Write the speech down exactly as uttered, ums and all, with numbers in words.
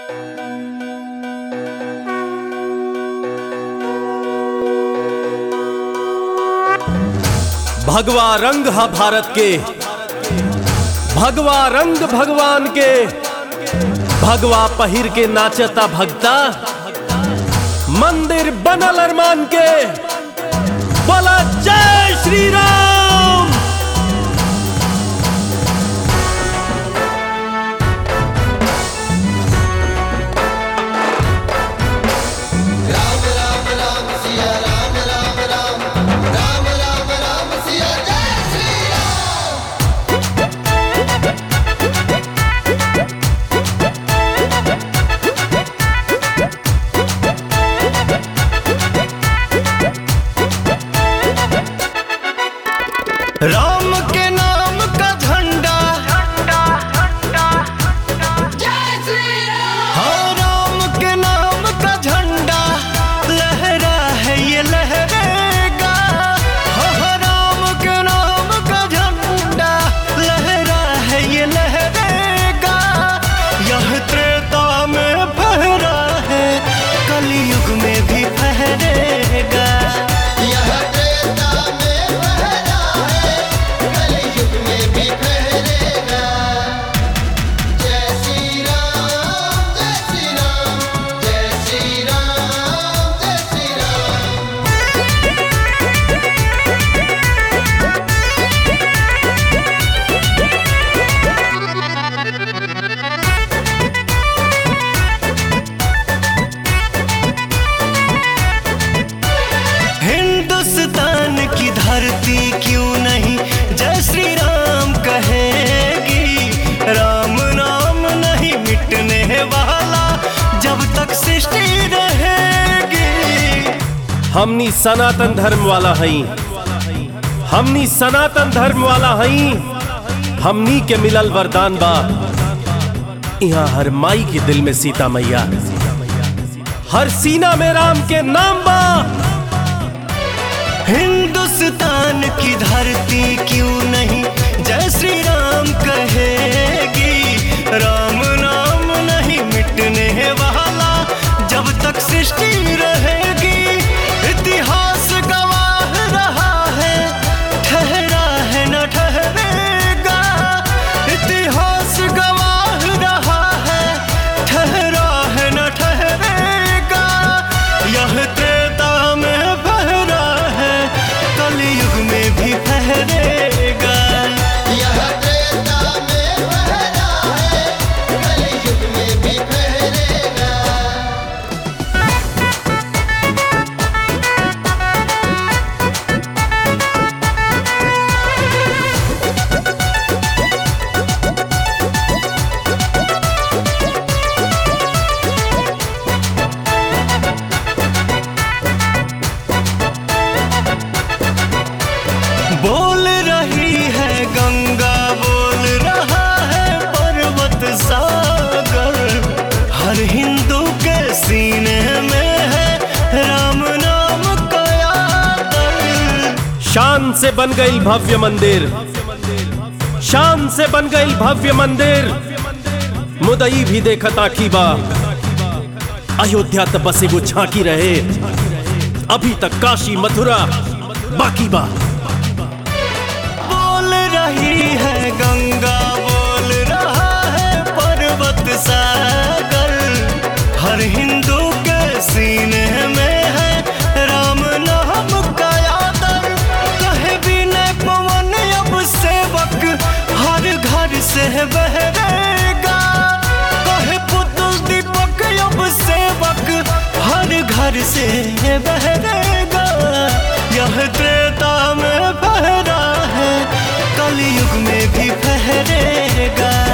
भगवा रंग हा भारत के, भगवा रंग भगवान के, भगवा पहिर के नाचता भगता, मंदिर बनल अरमान के। बोला जय श्री राम। राम राम राम सिया राम राम राम राम राम राम सिया जय श्री राम। राम के नाम का झंडा जय श्री राम। हाँ, राम के नाम का झंडा लहरा है ये लहरेगा। हाँ, राम के नाम का झंडा लहरा है ये लहरेगा। यह त्रेता में फहरा है, कलयुग में भी फहरेगा। यह त्रेता में फहरा है, कलयुग में भी फहरेगा। जय श्री राम जय श्री राम जय श्री राम जय श्री राम। हिंदुस्तान की धरती क्यों नहीं जय श्री राम कहेगी। राम नाम नहीं मिटने वाला जब तक सृष्टि रहेगी। हमनी सनातन धर्म वाला हई, हमनी सनातन धर्म वाला हई। हमनी के मिलल वरदान बा, यहाँ हर माई के दिल में सीता मैया, हर सीना में राम के नाम बा। हिंदुस्तान की धरती क्यों नहीं जय श्री राम कहेगी। राम नाम नहीं मिटने वाला जब तक सृष्टि रहेगी। इतिहास गवाह रहा है, ठहरा है न ठहरेगा। इतिहास गवाह रहा है, ठहरा है न ठहरेगा। यह त्रेता में फहरा है, कलयुग में भी फहरेगा। यह त्रेता में फहरा है, कलयुग में भी फहरेगा। बोल रही है गंगा, बोल रहा है पर्वत सागर। हर हिंदू के सीने में है राम नाम का आदर। शान से बन गई भव्य मंदिर, शान से बन गई भव्य मंदिर। मुदई भी देखत आखी बा, अयोध्या तक बस एगो झांकी रहे। अभी तक काशी मथुरा बाकी बा। बोल रही है गंगा, बोल रहा है पर्वत सागर। हर हिंदू के सीने में है राम नाम का आदर। कहे विनय पवन अब सेवक हर घर से बहरेगा। कहे पुतुल दीपक अब सेवक हर घर से बहरेगा। यह त्रेता में फहरा है, कलयुग में भी फहरेगा।